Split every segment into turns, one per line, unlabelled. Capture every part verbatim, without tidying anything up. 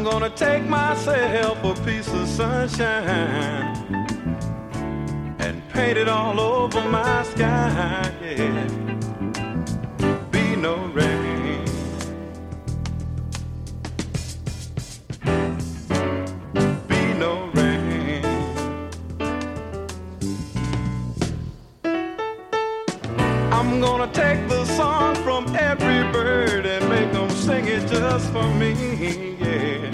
I'm gonna take myself a piece of sunshine and paint it all over my sky, yeah. Be no rain. Be no rain. I'm gonna take the song from every bird and make them sing it just for me, yeah.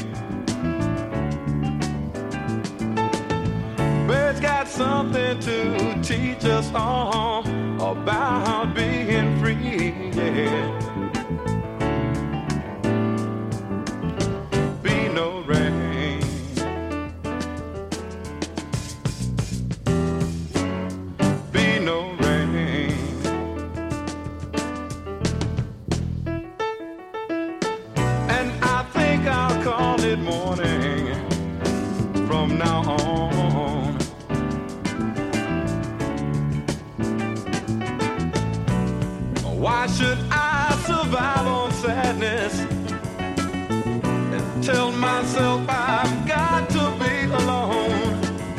Birds got something to teach us all about being free, yeah. Be no rain. Be no rain. And I think I'll call it morning from now on. Why should I survive on sadness and tell myself I've got to be alone?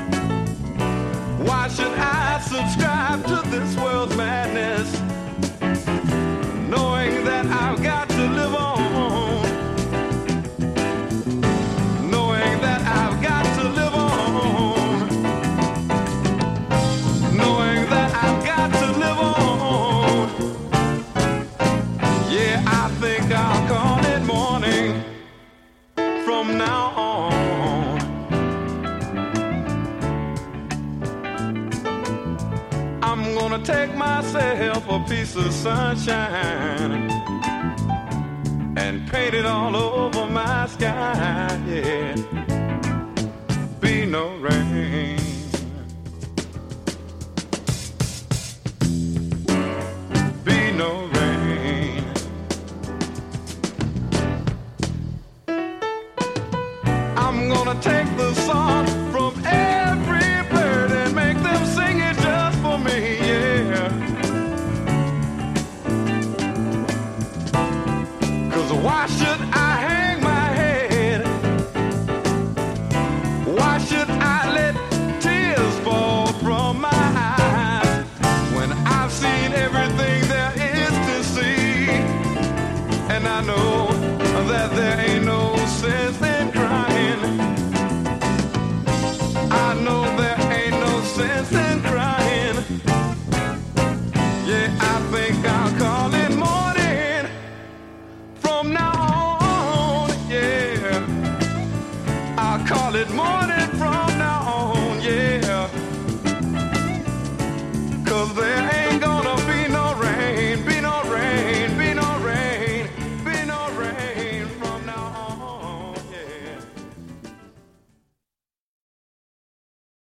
Why should I subscribe to this world's madness, knowing that I've got to live on? Knowing that I've got to live on. Knowing that I've got to live on. Yeah, I think I'll call it morning from now on. I'm gonna take myself a piece of sunshine and paint it all over my sky, yeah. Be no rain. Be no rain. I'm gonna take the song from every bird and make them sing it just for me, yeah. 'Cause why should I hang my head? Why should